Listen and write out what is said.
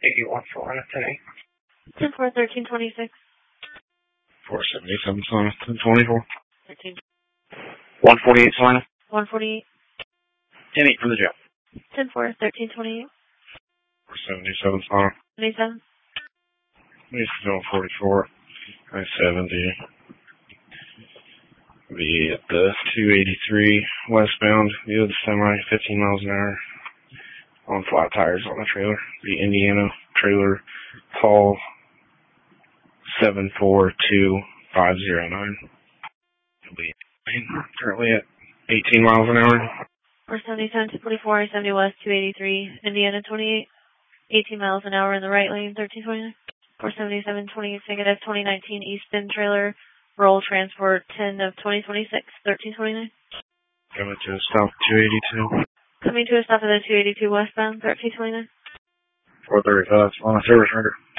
81 Florida today. 10-4-13-26. 477 Solana, 1024. 13. 148 Solana. 148. 10-8 from the jail. 10-4-13-28. 477 Solana. 27. East Zone 44. I-70. Be at the 283 westbound via the semi, 15 miles an hour. On flat tires on the trailer. The Indiana trailer, Paul 742509. He'll be currently at 18 miles an hour. 477-24, I-70 West, 283, Indiana 28, 18 miles an hour in the right lane, 1329. 477-28, negative 2019 East Bend trailer, roll transport 10 of 2026, 1329. Coming to a stop 282. Coming to a stop at the 282 westbound, 1329. 435 on a service render.